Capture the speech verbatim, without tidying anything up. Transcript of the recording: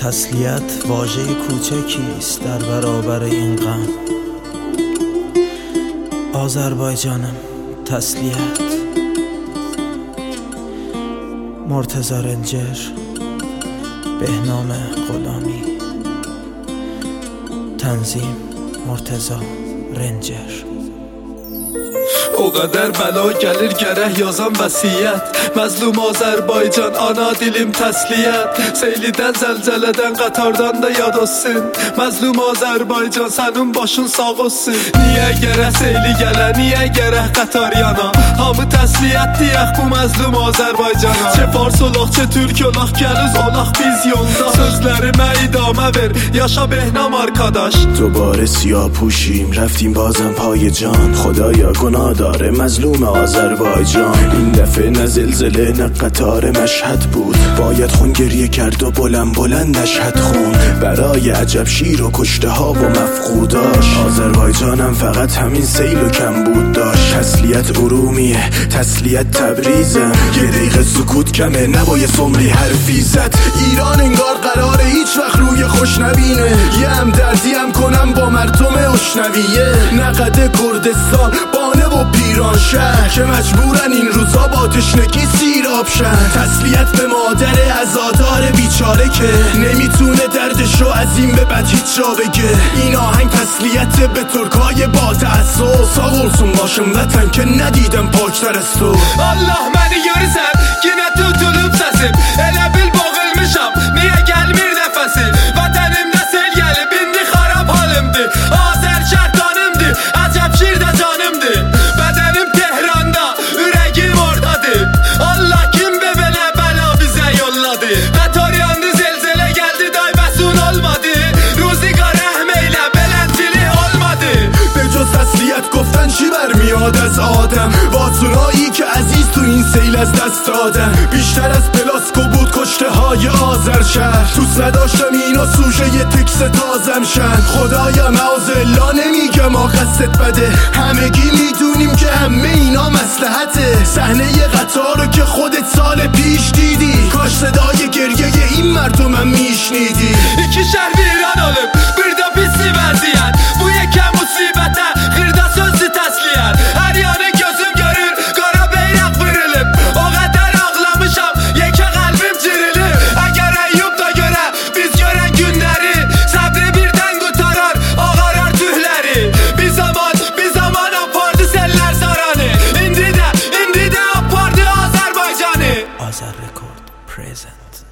تسلیت واژه کوچکی است در برابر این غم. آذربایجانم تسلیت. مرتضی رنجر، بهنام غلامی. تنظیم مرتضی رنجر. O qədər bəla gəlir gərək yazam vəsiyyət. Məzlum Azərbaycan, ana dilim təsliyyət. Seylidən, zəlzələdən, qatardan da yad olsun. Məzlum Azərbaycan, sənin başın sağ olsun. Niyə gərək seyli gələ, niyə gərək qatar yana? Hamı təsliyyət deyək bu məzlum Azərbaycana. Çe fars olaq, çe türk olaq, gəliz olaq biz yolda. Sözlərimə idamə ver, yaşa بهنام arkadaş. دوباره سیاه پوشیم رفتیم بازم پای جان. خدایا گناه داره مظلوم آذربایجان. این دفعه نه زلزله نه قطار مشهد بود. باید خون گریه کرد و بلند بلند نشهد خون برای عجب شیر و کشته ها و مفقوداش. آذربایجانم فقط همین سیل و کم بود داشت. تسلیت ارومیه، تسلیت تبریزم. یه دقیقه سکوت کمه، نباید سمری حرفی زد. ایران انگار قراره هیچ وقت روی خوش نبینه. یه هم دردی هم کنم با مردم اشنویه. نقد کردستان، بانه و پیران شهر که مجبورن این روزا با تشنگی سیراب شن. تسلیت به مادر عزادار بیچاره که نمیتونه دردشو از این به بعد هیچ جا بگه. این آهنگ تسلیت به ترکای با تعصب. Sağ olsun başım vətən که ندیدم پاکتر از تو. Allah məni görürsən, yenə tutulub səsim. Elə bil boğulmuşam, niyə gəlmir nəfəsim? Vətənimdə sel gəlib, indi xarab halimdir. Azər şərtanımdır, əcəb şirdə canımdır. Bədənim Tehranda, ürəgim ordadır. Allah kim be belə bəla bizə yolladı? Qatar yandı, zelzələ gəldi, day məsun olmadı. روزگار رحم eylə, beləncili olmadı. به جز تسلیت گفتن چی برمیاد از آدم؟ واسونایی که عزیز تو این سیل از دست دادن. بیشتر از پلاسکو بود کشته های آذر شهر. توس نداشتم اینا سوژه یه تکس تازم شن. خدایا معاذالله نمیگم آ قصدت بده. همگی میدونیم که همه اینا مصلحته. صحنه قطار رو که خودت سال پیش دیدی. کاش صدای گریه این مردمم میشنیدی. İki şəhər viran olub, bir də pisli vəziyyət. Bu yekə musibətə, xırda sözlü təsliyyət. Hər yanı gözüm görür, qara beyraq vırılıb. O qədər ağlamışam, yekə qəlbim cirilib. Əgər Əyyub da görə, biz görən günləri. Səbri birdən qutarar, ağarar tühləri. Bir zaman, bir zaman apardı sellər zaranı. İndi də, indi də apardı Azərbaycanı. Azər Record present.